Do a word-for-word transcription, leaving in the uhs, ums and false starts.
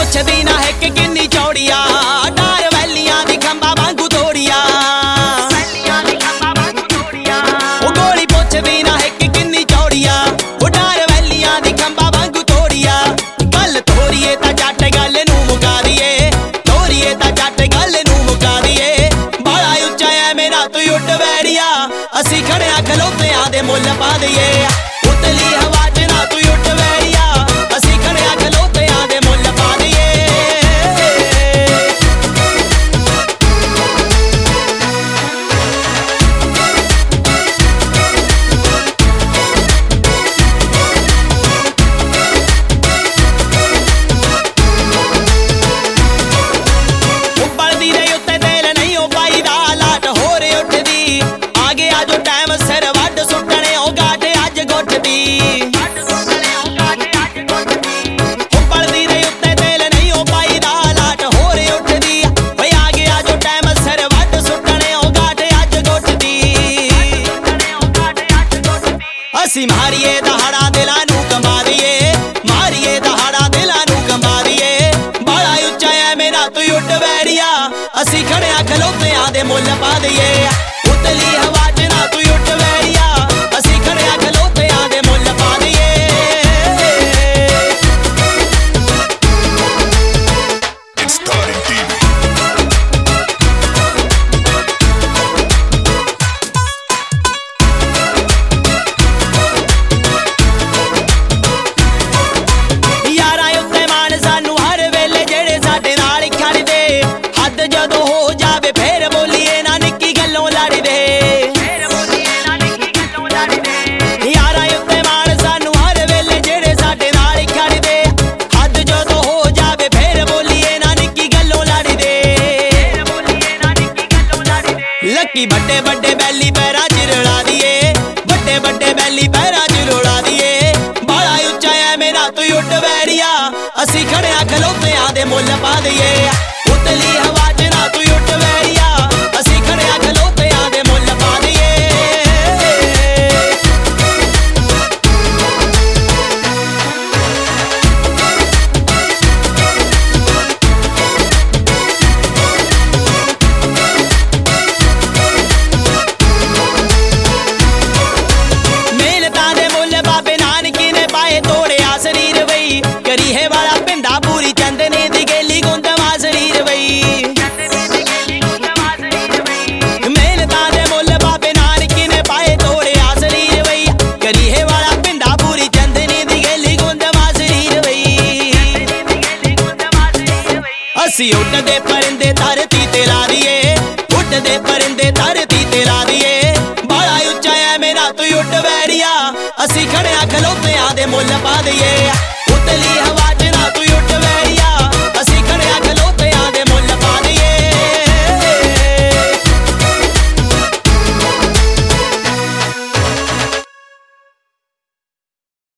ਪੁੱਛਦੀ ਨਾ ਹੈ ਕਿ ਕਿੰਨੀ ਚੌੜੀਆ ਡਾਰ ਵੈਲੀਆਂ ਦੀ ਖੰਭਾਂ ਵਾਂਗੂ ਤੋੜੀਆ ਉਹ ਗੋਲੀ ਪੁੱਛਦੀ ਨਾ ਹੈ ਕਿ ਕਿੰਨੀ ਚੌੜੀਆ ਉਹ ਡਾਰ ਵੈਲੀਆਂ ਦੀ ਖੰਭਾਂ ਵਾਂਗੂ ਤੋੜੀਆ ਗੱਲ ਤੋਰੀਏ ਤਾਂ ਜੱਟ ਗੱਲ ਨੂੰ ਮੁਕਾ ਦੀਏ ਤੋਰੀਏ ਤਾਂ ਜੱਟ ਗੱਲ ਨੂੰ ਮੁਕਾ ਦੀਏ ਬਾਲਾ ਉੱਚਾ ਐ ਮੇਰਾ ਤੂੰ ਉੱਡ ਵੈਰੀਆ ਅਸੀਂ ਖੜਿਆ ਖਲੋਤਿਆਂ ਦੇ ਮੁੱਲ ਪਾ ਦਈਏ ਉਤਲੀ ਹਵਾ 'ਚ ਨਾ ਤੂੰ ਉੱਡ ਵੈਰੀਆ ਅਸੀਂ ਖੜਿਆ ਖਲੋਤਿਆਂ ਦੇ ਮੁੱਲ ਪਾ ਦਈਏ ਉੱਪਲਦੀ ਦੇ ਉੱਤੇ ਦਿਲ ਨਹੀਂ ਉਹ ਪਾਈ ਦਾ ਲਾਟ ਹੋਰ ਉੱਠਦੀ ਆ ਗਿਆ ਜੋ ਟਾਈਮ ਸਿਰ ਵੱਢ ਸੁੱਟਣੇ ਉਹ ਗਾਟ ਅੱਜ ਗੁੱਠਦੀ ਉੱਪਲਦੀ ਦੇ ਉੱਤੇ ਦਿਲ ਨਹੀਂ ਉਹ ਪਾਈ ਦਾ ਲਾਟ ਹੋਰ ਉੱਠਦੀ ਓਏ ਆ ਗਿਆ ਜੋ ਟਾਈਮ ਸਿਰ ਵੱਢ ਸੁੱਟਣੇ ਉਹ ਗਾਟ ਅੱਜ ਗੁੱਠਦੀ ਅਸੀਂ ਮਾਰੀਏ ਦਹਾੜਾ ਦਿਲਾਂ ਨੂੰ ਕੰਬਾ ਦਈਏ ਮਾਰੀਏ ਦਹਾੜਾ ਦਿਲਾਂ ਨੂੰ ਕੰਬਾ ਦਈਏ ਬਾਲਾ ਉੱਚਾ ਐ ਮੇਰਾ ਤੂੰ ਉੱਡ ਵੈਰੀਆ ਅਸੀਂ ਖੜਿਆ ਖਲੋਤਿਆਂ ਦੇ ਮੁੱਲ ਪਾ ਦਈਏ ਉਤਲੀ ਹਵਾ 'ਚ ਨਾ ਤੂੰ ਉੱਡ ਵੈਰੀਆ ਅਸੀਂ ਖੜਿਆ ਖਲੋਤਿਆਂ ਦੇ ਮੁੱਲ ਪਾ ਦਈਏ It's starting T V. ਯਾਰਾਂ ਉੱਤੇ ਮਾਣ ਸਾਨੂੰ ਹਰ ਵੇਲੇ ਜਿਹੜੇ ਸਾਡੇ ਨਾਲ ਖੜਦੇ ਹੱਦ ਜਦੋਂ ਹੋ ਜਾਵੇ ਫੇਰ ਬੋਲੀਏ ਨਾ ਨਿੱਕੀ ਗੱਲੋਂ ਲੜਦੇ ਯਾਰਾਂ ਉੱਤੇ ਮਾਣ ਸਾਨੂੰ ਹਰ ਵੇਲੇ ਜਿਹੜੇ ਸਾਡੇ ਨਾਲ ਖੜਦੇ ਹੱਦ ਜਦੋਂ ਹੋ ਜਾਵੇ ਫੇਰ ਬੋਲੀਏ ਨਾ ਨਿੱਕੀ ਗੱਲੋਂ ਲੜਦੇ ਲੱਕੀ ਵੱਡੇ ਵੱਡੇ ਬੈਲੀ ਪੈਰਾਂ 'ਚ ਰਲਾ ਦੀਏ ਵੱਡੇ ਵੱਡੇ ਬੈਲੀ ਪੈਰਾਂ 'ਚ ਰੋਲਾ ਦੀਏ ਬਾਲਾ ਉੱਚਾ ਐ ਮੇਰਾ ਤੂੰ ਉੱਡ ਵੈਰੀਆ ਅਸੀਂ ਖੜਿਆ ਖਲੋਤਿਆਂ ਦੇ ਮੁੱਲ ਪਾ ਦਈਏ ਉਤਲੀ ਹਵਾ 'ਚ ਨਾ ਤੂੰ ਉੱਡ ਵੈਰੀਆ ਅਸੀਂ ਖੜਿਆ ਖਲੋਤਿਆਂ ਦੇ ਮੁੱਲ ਪਾ ਦਈਏ ਮਿਹਨਤਾਂ ਦੇ ਮੁੱਲ ਬਾਬੇ ਨਾਨਕੀ ਨੇ ਪਾਏ ਤੋੜਿਆ ਸਰੀਰ ਵਈ ਕਰੀਹੇ ਵਾਲਾ ਪਿੰਡਾ ਪੂਰੀ ਚੰਦਨੇ ਦੀ ਗੇਲੀ ਗੁੰਦਵਾ ਸਰੀਰ ਵਈ ਮਿਹਨਤਾਂ ਦੇ ਮੁੱਲ ਬਾਬੇ ਨਾਨਕੀ ਨੇ ਪਾਏ ਤੋੜਿਆ ਸਰੀਰ ਵਈ ਕਰੀਹੇ ਵਾਲਾ ਪਿੰਡਾ ਪੂਰੀ ਚੰਦਨੇ ਦੀ ਗੇਲੀ ਗੁੰਦਵਾ ਸਰੀਰ ਵਈ ਅਸੀਂ ਉੱਡਦੇ ਪਰਿੰਦੇ ਧਰਤੀ ਤੇ ਲਾ ਦਈਏ ਉੱਡਦੇ ਪਰਿੰਦੇ ਧਰਤੀ ਤੇ ਲਾ ਦਈਏ ਬਾਲਾ ਉੱਚਾ ਐ ਮੇਰਾ ਤੂੰ ਉੱਡ ਵੈਰੀਆ ਅਸੀਂ ਖੜਿਆ ਖਲੋਤਿਆਂ ਦੇ ਮੁੱਲ ਪਾ ਦਈਏ ਉਤਲੀ